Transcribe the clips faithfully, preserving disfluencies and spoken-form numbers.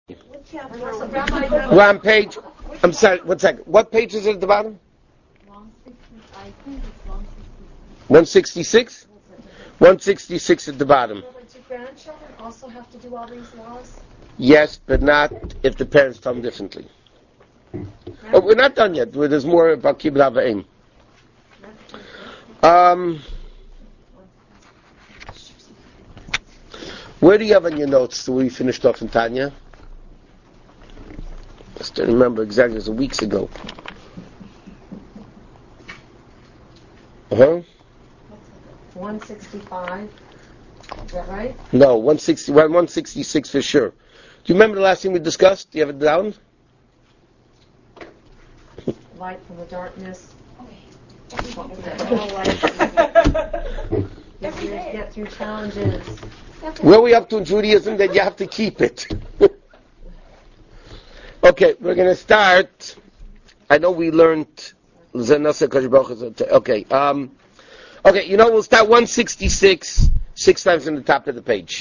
We're on page, I'm sorry, one second. What page is it at the bottom? one sixty-six? one sixty-six at the bottom. But do grandchildren also have to do all these laws? Yes, but not if the parents tell them differently. Oh, we're not done yet. There's more about Kibbutz Avayim. Um, where do you have on your notes that we finished off in Tanya? I still remember exactly, it was weeks ago. Uh-huh. one sixty-five. Is that right? No, one sixty, one sixty-six for sure. Do you remember the last thing we discussed? Do you have it down? Light from the darkness. Get through challenges. Where are we up to in Judaism? That you have to keep it. Okay, we're going to start. I know we learned. Okay, um, okay. You know, we'll start one sixty-six, six times on the top of the page.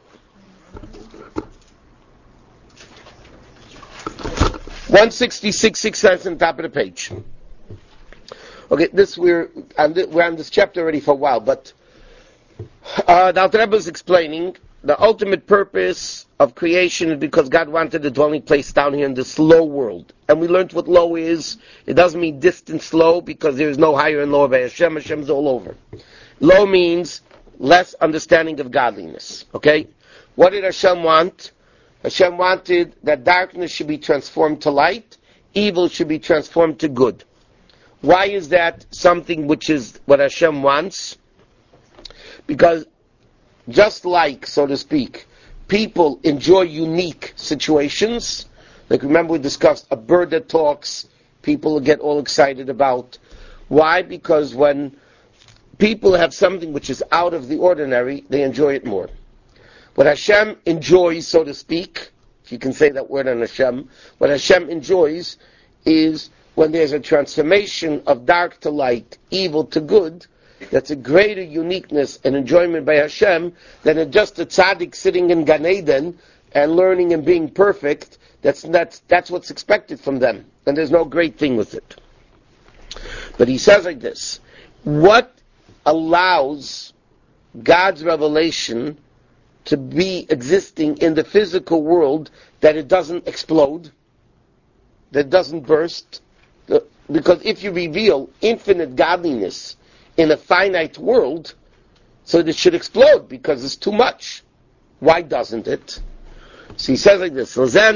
one sixty-six, six times on the top of the page. Okay, this we're on this, we're on this chapter already for a while, but uh, the Alter Rebbe is explaining the ultimate purpose of creation is because God wanted a dwelling place down here in this low world. And we learned what low is. It doesn't mean distant low because there is no higher and lower by Hashem. Hashem is all over. Low means less understanding of godliness. Okay? What did Hashem want? Hashem wanted that darkness should be transformed to light, evil should be transformed to good. Why is that something which is what Hashem wants? Because just like, so to speak, people enjoy unique situations. Like remember we discussed a bird that talks, people get all excited about. Why? Because when people have something which is out of the ordinary, they enjoy it more. What Hashem enjoys, so to speak, if you can say that word on Hashem, what Hashem enjoys is when there's a transformation of dark to light, evil to good. That's a greater uniqueness and enjoyment by Hashem than just a tzaddik sitting in Gan Eden and learning and being perfect. That's, that's, that's what's expected from them. And there's no great thing with it. But he says like this, what allows God's revelation to be existing in the physical world that it doesn't explode, that it doesn't burst? Because if you reveal infinite godliness in a finite world, so it should explode because it's too much. Why doesn't it? So he says like this,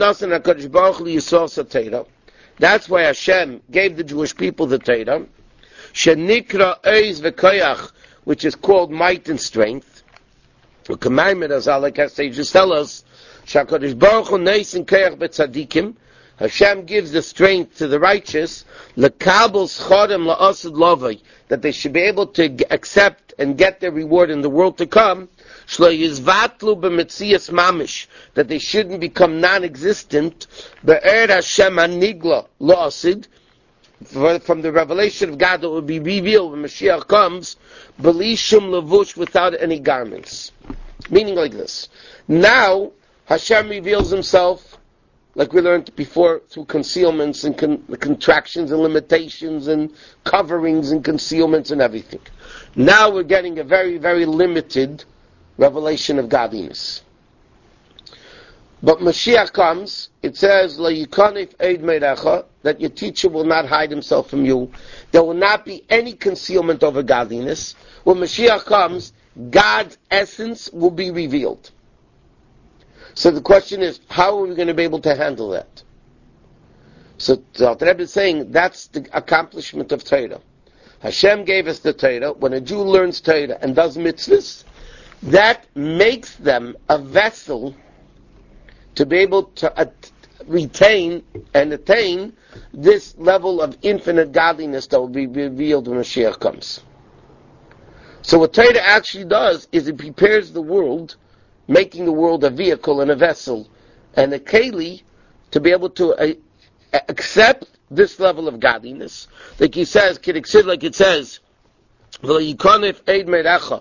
that's why Hashem gave the Jewish people the Torah, shenikra oiz v'koyach, which is called might and strength. The commandment, as Allah sages tell us, shakadosh baruch hu neis and koyach b'tzadikim, Hashem gives the strength to the righteous, lekabel schodem la'asad lavai, that they should be able to g- accept and get their reward in the world to come, shlo yizvatlu b'metzias mamish, that they shouldn't become non-existent, be'er Hashem anigla la'asid, from the revelation of God that will be revealed when Mashiach comes, b'li shum levush, without any garments. Meaning like this. Now, Hashem reveals Himself, like we learned before, through concealments and con- contractions and limitations and coverings and concealments and everything. Now we're getting a very, very limited revelation of godliness. But Mashiach comes, it says, La yikanif eid meirecha, that your teacher will not hide himself from you. There will not be any concealment over godliness. When Mashiach comes, God's essence will be revealed. So the question is, how are we going to be able to handle that? So the Alter Rebbe is saying that's the accomplishment of Torah. Hashem gave us the Torah. When a Jew learns Torah and does mitzvahs, that makes them a vessel to be able to at- retain and attain this level of infinite godliness that will be revealed when Mashiach comes. So what Torah actually does is it prepares the world, making the world a vehicle and a vessel and a keli to be able to uh, accept this level of godliness. Like he says, like it says,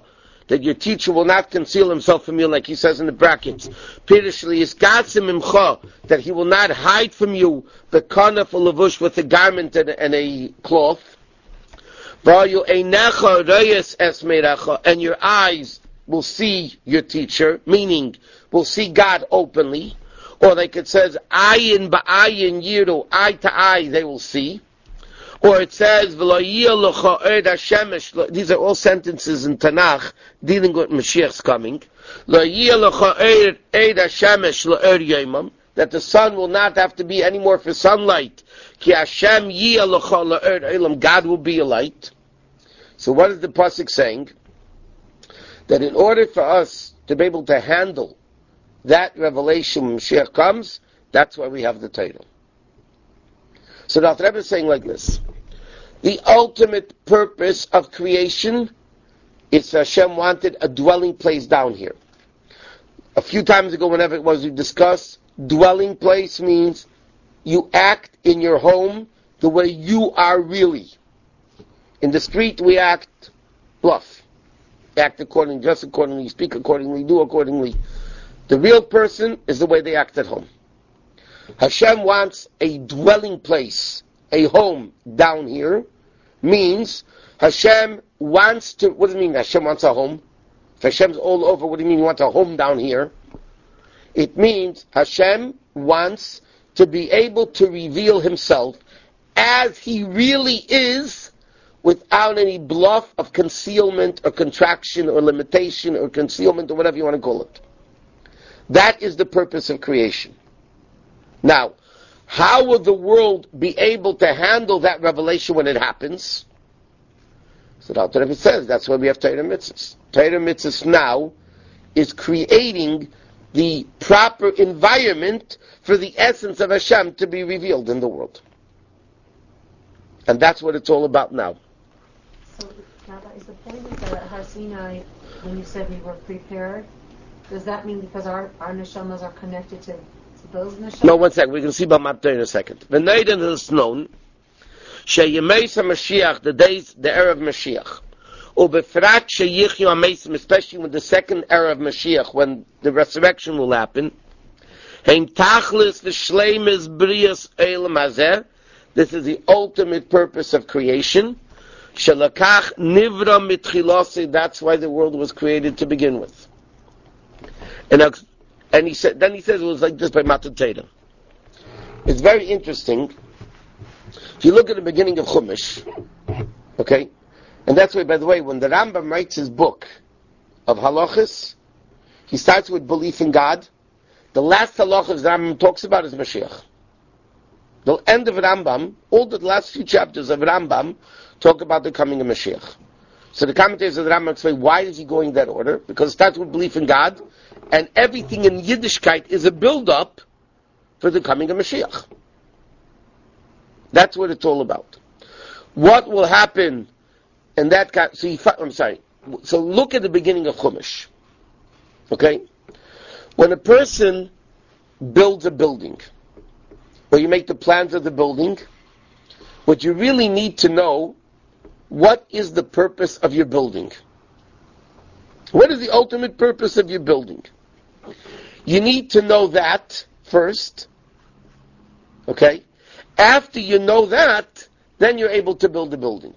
that your teacher will not conceal himself from you, like he says in the brackets. Pirishli iskatzim imcha, that he will not hide from you the kanaf or lavush with a garment and, and a cloth. And your eyes will see your teacher, meaning will see God openly. Or like it says, ayin ba'ayin yiru, eye to eye they will see. Or it says, these are all sentences in Tanakh dealing with Mashiach's coming. That the sun will not have to be anymore for sunlight. God will be a light. So what is the pasuk saying? That in order for us to be able to handle that revelation when Mashiach comes, that's why we have the title. So the Alter Rebbe is saying like this: the ultimate purpose of creation is Hashem wanted a dwelling place down here. A few times ago, whenever it was we discussed, dwelling place means you act in your home the way you are really. In the street, we act bluff. Act accordingly, dress accordingly, speak accordingly, do accordingly. The real person is the way they act at home. Hashem wants a dwelling place, a home down here, means Hashem wants to, what does it mean Hashem wants a home? If Hashem's all over, what do you mean you want a home down here? It means Hashem wants to be able to reveal himself as he really is, without any bluff of concealment or contraction or limitation or concealment or whatever you want to call it. That is the purpose of creation. Now, how will the world be able to handle that revelation when it happens? So the Alter Rebbe says that's why we have Torah Mitzvahs. Torah Mitzvahs now is creating the proper environment for the essence of Hashem to be revealed in the world. And that's what it's all about now. So, Rabbi, is the point is that at Har Sinai, when you said we were prepared, does that mean because our, our neshamas are connected to those neshamas? No, one second. We can see about Matter in a second. V'neiden is known sheyemeis HaMashiach, the days, the era of Mashiach, ubefrat sheyichyu HaMeisim, especially with the second era of Mashiach, when the resurrection will happen. Hein tachlis v'shleimis brias elam hazeh. This is the ultimate purpose of creation. Shelakach nivra mitchilasi. That's why the world was created to begin with. And, and he said, then he says it was like this by Matan Torah. It's very interesting. If you look at the beginning of Chumash, okay, and that's why, by the way, when the Rambam writes his book of halachas, he starts with belief in God. The last halachas the Rambam talks about is Mashiach. The end of Rambam, all the last few chapters of Rambam talk about the coming of Mashiach. So the commentators of the Rambam say, why is he going that order? Because it starts with belief in God, and everything in Yiddishkeit is a build-up for the coming of Mashiach. That's what it's all about. What will happen in that kind? So you, I'm sorry. So look at the beginning of Chumash. Okay, when a person builds a building, or you make the plans of the building, what you really need to know, what is the purpose of your building? What is the ultimate purpose of your building? You need to know that first. Okay? After you know that, then you're able to build the building.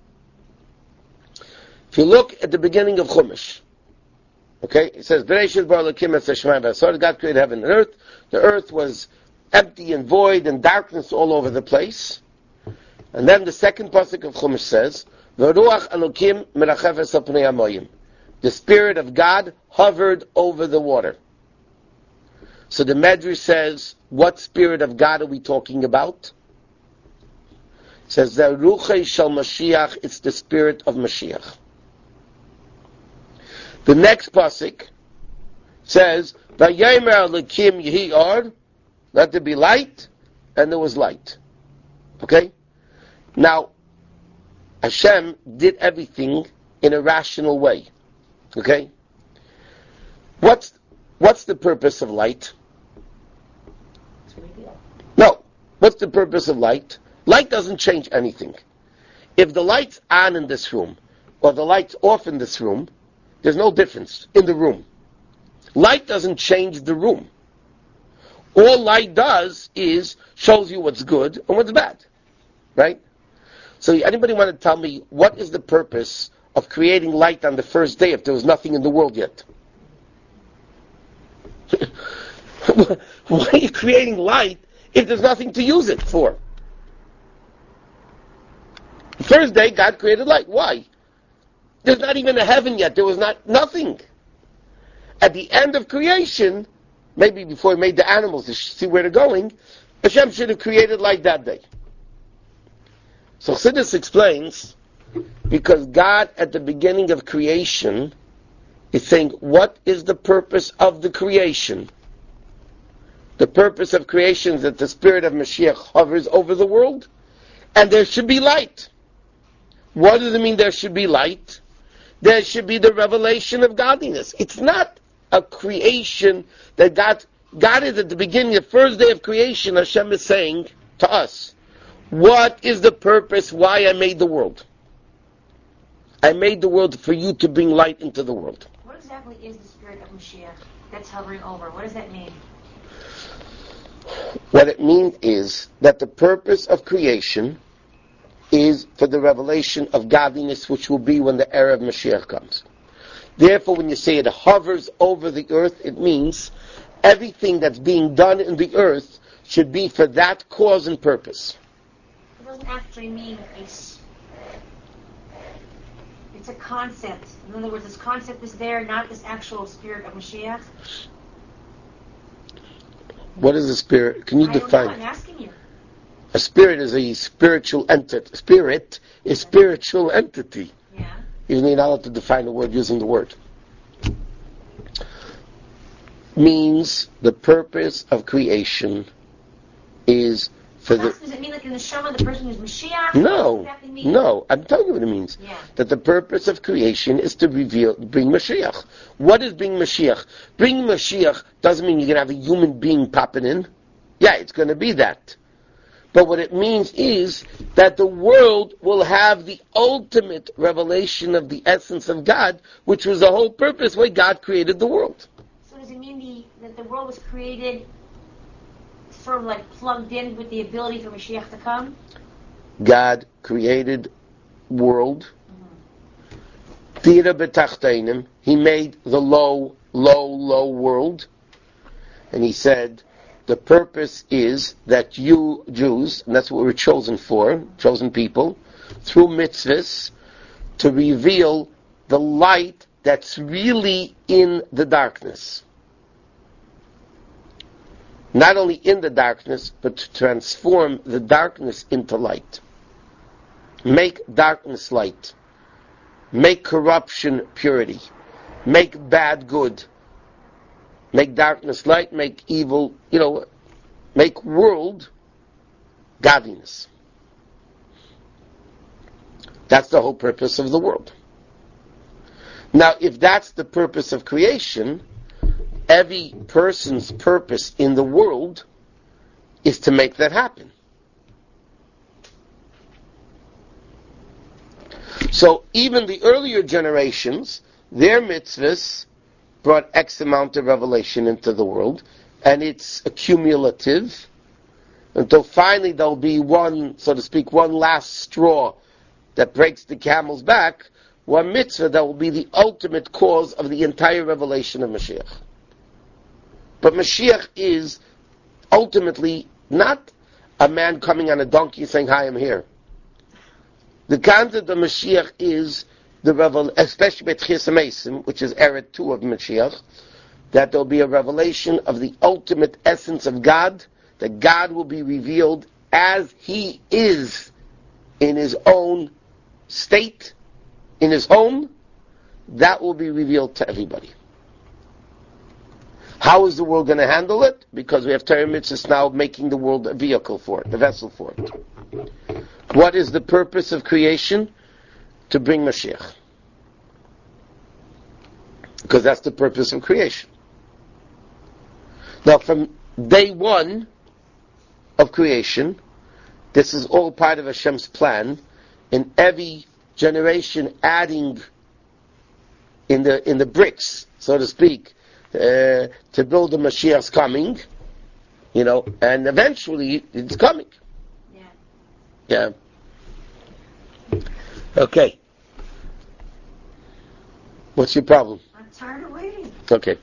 If you look at the beginning of Chumash, okay, it says, Bereshit bara Elokim es hashamayim v'asar. God created heaven and earth. The earth was empty and void and darkness all over the place. And then the second pasuk of Chumash says, V'ruach Elokim merachefes al pnei hamayim. The Spirit of God hovered over the water. So the Medrash says, what Spirit of God are we talking about? It says, the Ruchei shel Mashiach, it's the Spirit of Mashiach. The next pasuk says, Vayomer Elokim yehi or, let there be light, and there was light. Okay? Now, Hashem did everything in a rational way. Okay? What's what's the purpose of light? No. What's the purpose of light? Light doesn't change anything. If the light's on in this room, or the light's off in this room, There's no difference in the room. Light doesn't change the room. All light does is shows you what's good and what's bad. Right? So anybody want to tell me what is the purpose of creating light on the first day if there was nothing in the world yet? Why are you creating light if there's nothing to use it for? The first day God created light. Why? There's not even a heaven yet. There was not nothing. At the end of creation, maybe before he made the animals to see where they're going, Hashem should have created light that day. So Chassidus explains, because God at the beginning of creation is saying, what is the purpose of the creation? The purpose of creation is that the spirit of Mashiach hovers over the world, and there should be light. What does it mean there should be light? There should be the revelation of godliness. It's not a creation that God, God is at the beginning, the first day of creation, Hashem is saying to us, what is the purpose why I made the world? I made the world for you to bring light into the world. What exactly is the spirit of Mashiach that's hovering over? What does that mean? What it means is that the purpose of creation is for the revelation of godliness, which will be when the era of Mashiach comes. Therefore, when you say it hovers over the earth, it means everything that's being done in the earth should be for that cause and purpose. It doesn't actually mean a... It's a concept. In other words, this concept is there, not this actual spirit of Mashiach. What is a spirit? Can you I define don't know, I'm asking you. A spirit is a spiritual entity. Spirit is spiritual entity. Yeah. Even though you're not allowed to define the word using the word. Means the purpose of creation is for the... Does it mean like in the neshama, the person who's Mashiach? No, Exactly mean? no. I'm telling you what it means. Yeah. That the purpose of creation is to reveal, bring Mashiach. What is bring Mashiach? Bring Mashiach doesn't mean you're going to have a human being popping in. Yeah, it's going to be that. But what it means is that the world will have the ultimate revelation of the essence of God, which was the whole purpose why God created the world. So does it mean the, that the world was created sort of like plugged in with the ability for Mashiach to come? God created world. Tira betachtenim. He made the low, low, low world. And he said, the purpose is that you Jews, and that's what we're chosen for, chosen people, through mitzvahs, to reveal the light that's really in the darkness. Not only in the darkness, but to transform the darkness into light. Make darkness light. Make corruption purity. Make bad good. Make darkness light, make evil, you know, make world godliness. That's the whole purpose of the world. Now, if that's the purpose of creation, every person's purpose in the world is to make that happen. So even the earlier generations, their mitzvahs brought X amount of revelation into the world, and it's accumulative until finally there'll be one, so to speak, one last straw that breaks the camel's back, one mitzvah that will be the ultimate cause of the entire revelation of Mashiach. But Mashiach is ultimately not a man coming on a donkey saying, hi, I'm here. The concept of Mashiach is the revel, especially Betchias HaMesim, which is era two of Mashiach, that there will be a revelation of the ultimate essence of God, that God will be revealed as He is in His own state, in His home. That will be revealed to everybody. How is the world going to handle it? Because we have Torah mitzvahs now making the world a vehicle for it, a vessel for it. What is the purpose of creation? To bring Mashiach. Because that's the purpose of creation. Now, from day one of creation, this is all part of Hashem's plan, in every generation adding in the in the bricks, so to speak, uh, to build the Mashiach's coming, you know, and eventually it's coming. Yeah. Yeah. Okay. What's your problem? I'm tired of waiting. Okay.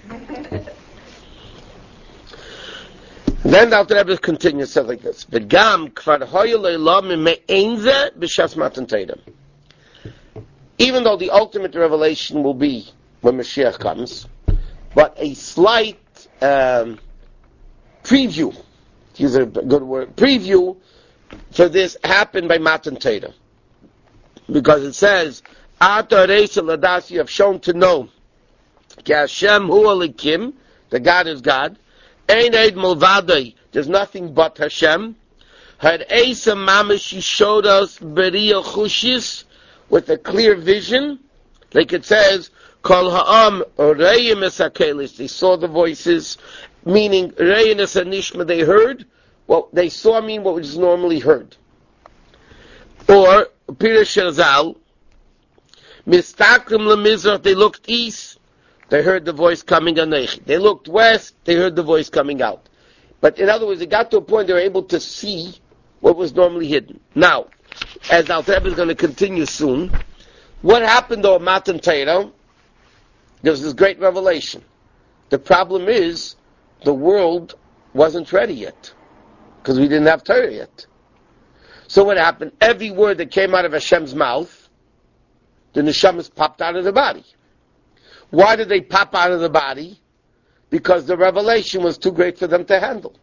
Then the Alter Rebbe continues, says like this: "V'gam kvar hoyu le'lam me'enze b'shas matan Torah." Even though the ultimate revelation will be when Mashiach comes, but a slight um, preview, to use a good word, preview for this happened by Matan Torah, because it says, "Ata reisa ladas," you have shown to know, Ki Hashem hu Elikim, the God is God. Ein eid milvadoi, there's nothing but Hashem. Had Eisa mamash, He showed us beriya chushis, with a clear vision, like it says, Kol ha'am reyim esakelis, they saw the voices, meaning reyim esanishma, they heard. Well, they saw mean what was normally heard. Or Pirish Shazal, mistakrim lemizrach, they looked east, they heard the voice coming anechi. They looked west, they heard the voice coming out. But in other words, it got to a point they were able to see what was normally hidden. Now, as Alter Rebbe is going to continue soon, what happened though at Matan Torah? There was this great revelation. The problem is, the world wasn't ready yet, because we didn't have Torah yet. So what happened? Every word that came out of Hashem's mouth, the neshamas popped out of the body. Why did they pop out of the body? Because the revelation was too great for them to handle.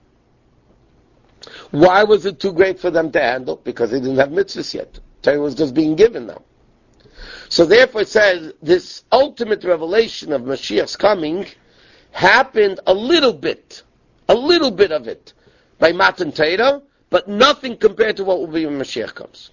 Why was it too great for them to handle? Because they didn't have mitzvahs yet. Torah was just being given now. So therefore it says, this ultimate revelation of Mashiach's coming happened a little bit, a little bit of it, by Matan Torah, but nothing compared to what will be when Mashiach comes.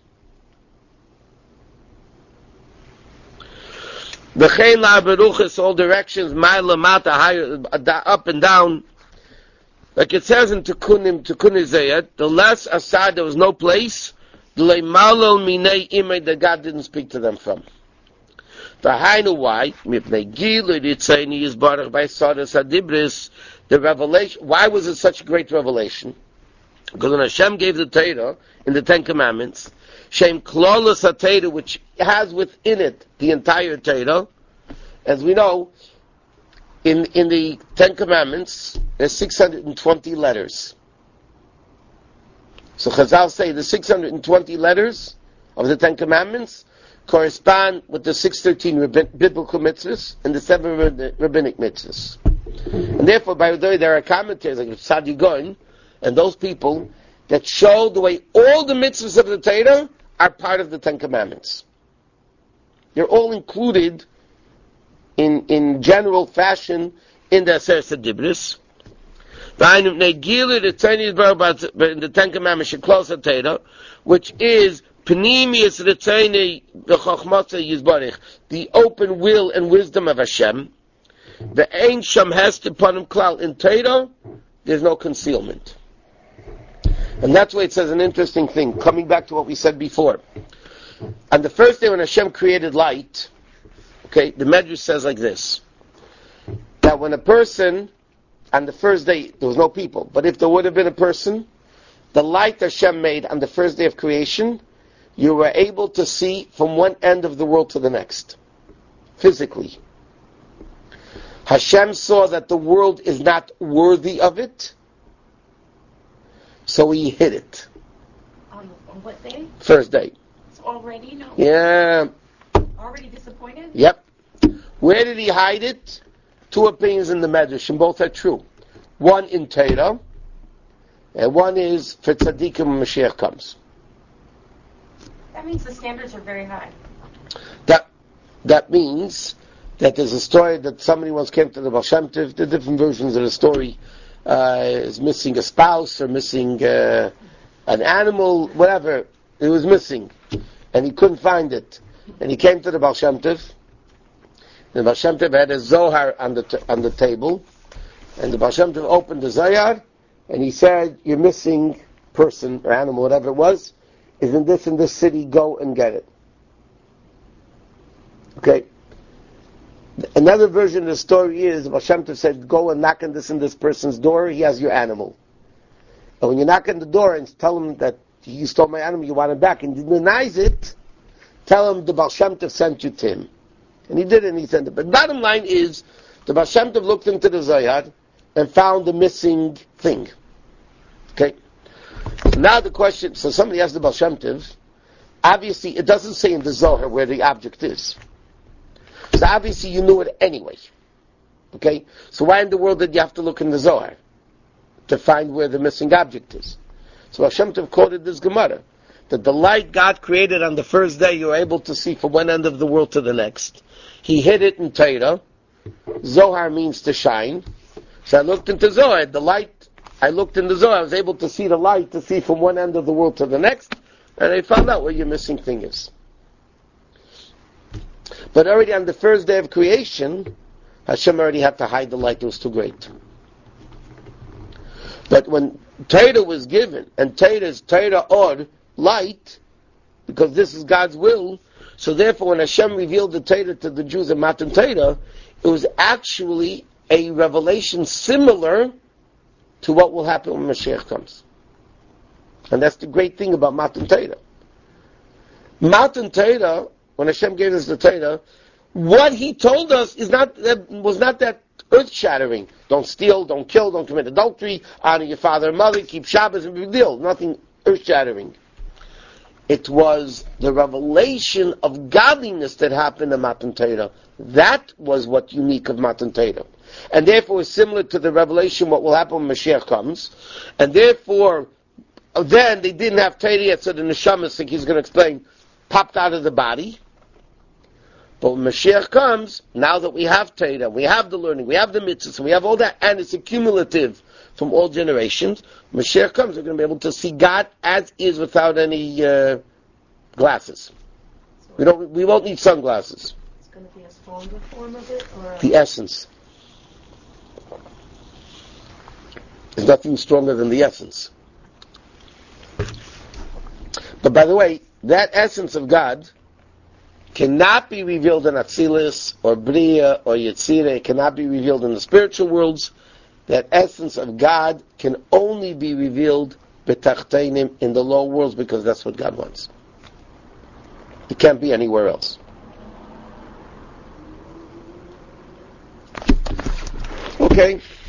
V'chein la'aberuchas, all directions, ma'ila mata, higher, up and down. Like it says in Tekunim, Tekunim Zayat, the less asad, there was no place, the le'malol minei imei, that God didn't speak to them from. V'hainu, why? Mipnei gilu ritzayni yizbarach by sadas adibris, the revelation. Why was it such a great revelation? Because when Hashem gave the Torah, in the Ten Commandments, Shem Klolos HaTorah, which has within it the entire Torah, as we know, in, in the Ten Commandments, there's six hundred twenty letters. So Chazal say the six hundred twenty letters of the Ten Commandments correspond with the six hundred thirteen rabbin, biblical mitzvahs and the seven rabbinic mitzvahs. And therefore, by the way, there are commentators like Sadi Goin and those people that show the way all the mitzvahs of the Torah are part of the Ten Commandments. They're all included in in general fashion in the Aseret Dibris. In the Ten Commandments, Sheklos HaTorah, which is Pnimius Ritzoni B'Chochmasa Yizbarich, the open will and wisdom of Hashem. The Ein Sham Hest upon him Klal, in Torah, there's no concealment. And that's why it says an interesting thing, coming back to what we said before. On the first day when Hashem created light, okay, the Medrash says like this, that when a person, on the first day, there was no people, but if there would have been a person, the light Hashem made on the first day of creation, you were able to see from one end of the world to the next, physically. Hashem saw that the world is not worthy of it, so he hid it. On, on what day? First day. It's already no. Yeah. Already disappointed? Yep. Where did he hide it? Two opinions in the Medrash, and both are true. One in Torah, and one is for Tzaddikim when Mashiach comes. That means the standards are very high. That that means that there's a story that somebody once came to the Baal Shem Tov, the different versions of the story, uh, is missing a spouse or missing uh, an animal, whatever. It was missing, and he couldn't find it. And he came to the Baal Shem Tov, and the Baal Shem Tov had a Zohar on the t- on the table, and the Baal Shem Tov opened the Zohar, and he said, "You're missing person or animal, whatever it was, is in this in this city. Go and get it." Okay. Another version of the story is, Baal Shem Tov said, go and knock on this and this person's door, he has your animal. And when you knock on the door and tell him that you stole my animal, you want it back, and he denies it, tell him the Baal Shem Tov sent you to him. And he did it, and he sent it. But bottom line is, the Baal Shem Tov looked into the Zohar and found the missing thing. Okay? Now the question, so somebody asked the Baal Shem Tov, obviously it doesn't say in the Zohar where the object is. So obviously you knew it anyway. Okay? So why in the world did you have to look in the Zohar to find where the missing object is? So Hashem Tov quoted this Gemara, that the light God created on the first day you were able to see from one end of the world to the next. He hid it in Torah. Zohar means to shine. So I looked into Zohar, the light, I looked in the Zohar, I was able to see the light, to see from one end of the world to the next, and I found out where your missing thing is. But already on the first day of creation, Hashem already had to hide the light, it was too great. But when Torah was given, and Torah is Torah or light, because this is God's will, so therefore when Hashem revealed the Torah to the Jews in Matan Torah, it was actually a revelation similar to what will happen when Mashiach comes. And that's the great thing about Matan Torah. Matan Torah, when Hashem gave us the Torah, what He told us is not that, was not that earth-shattering. Don't steal, don't kill, don't commit adultery, honor your father and mother, keep Shabbos, and big deal. Nothing earth-shattering. It was the revelation of godliness that happened in Matan Torah. That was what unique of Matan Torah. And therefore is similar to the revelation what will happen when Mashiach comes. And therefore, then they didn't have Torah yet, so the Neshamas, like he's going to explain, popped out of the body. But when Mashiach comes, now that we have Torah, we have the learning, we have the mitzvahs, we have all that, and it's accumulative from all generations, Mashiach comes, we're going to be able to see God as is without any uh, glasses. We don't. We won't need sunglasses. It's going to be a stronger form of it? Or the essence. There's nothing stronger than the essence. But by the way, that essence of God cannot be revealed in Atzilus or Bria or Yetzirah. It cannot be revealed in the spiritual worlds. That essence of God can only be revealed b'tachteinim, in the low worlds, because that's what God wants. It can't be anywhere else. Okay.